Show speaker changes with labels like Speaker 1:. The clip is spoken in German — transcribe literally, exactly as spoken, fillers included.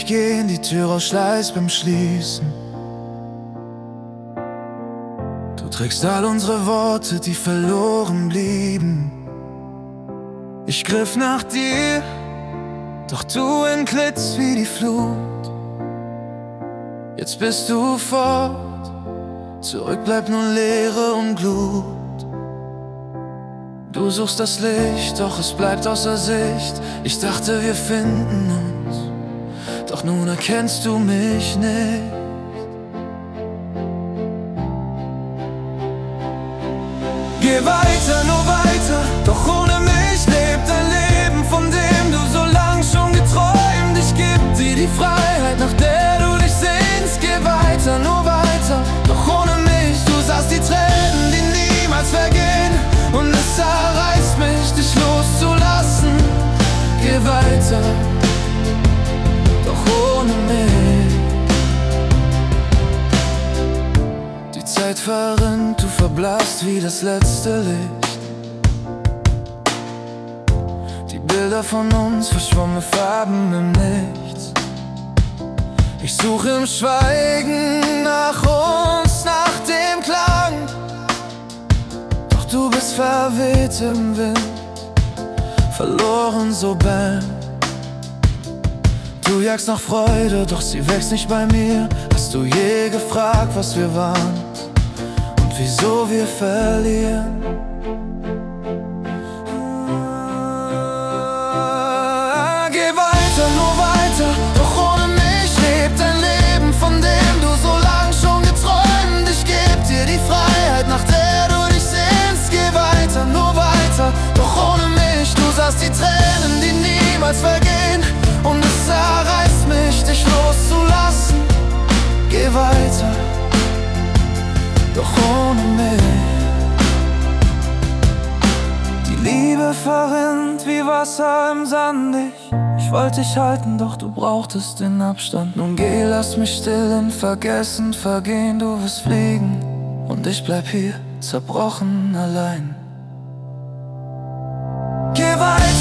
Speaker 1: gehen, die Tür aus Schleiß beim Schließen. Du trägst all unsere Worte, die verloren blieben. Ich griff nach dir, doch du entglitzt wie die Flut. Jetzt bist du fort, zurück bleibt nur Leere und Glut. Du suchst das Licht, doch es bleibt außer Sicht. Ich dachte, wir finden uns, doch nun erkennst du mich nicht. Geh weiter, nur weiter, doch ohne mich lebt ein Leben, von dem du so lang schon geträumt. Ich geb dir die Freiheit, nach der du dich sehnst. Geh weiter, nur weiter, doch ohne mich. Du sahst die Tränen, die niemals vergehen, und es zerreißt mich, dich loszulassen. Geh weiter, doch ohne mich. Die Zeit verrinnt, du verblasst wie das letzte Licht. Die Bilder von uns, verschwommene Farben im Nichts. Ich suche im Schweigen nach uns, nach dem Klang, doch du bist verweht im Wind, verloren so bang. Du jagst nach Freude, doch sie wächst nicht bei mir. Hast du je gefragt, was wir waren und wieso wir verlieren? Geh weiter, nur weiter, doch ohne mich lebt ein Leben, von dem du so lang schon geträumt. Ich geb dir die Freiheit, nach der du dich sehnst. Geh weiter, nur weiter, doch ohne mich. Du sahst die Tränen, die niemals vergehen, und es zerreißt mich, dich loszulassen. Geh weiter, doch ohne mich. Die Liebe verrinnt wie Wasser im Sand. Ich, ich wollte dich halten, doch du brauchtest den Abstand. Nun geh, lass mich still in Vergessen vergehen. Du wirst fliegen und ich bleib hier, zerbrochen allein. Geh weiter.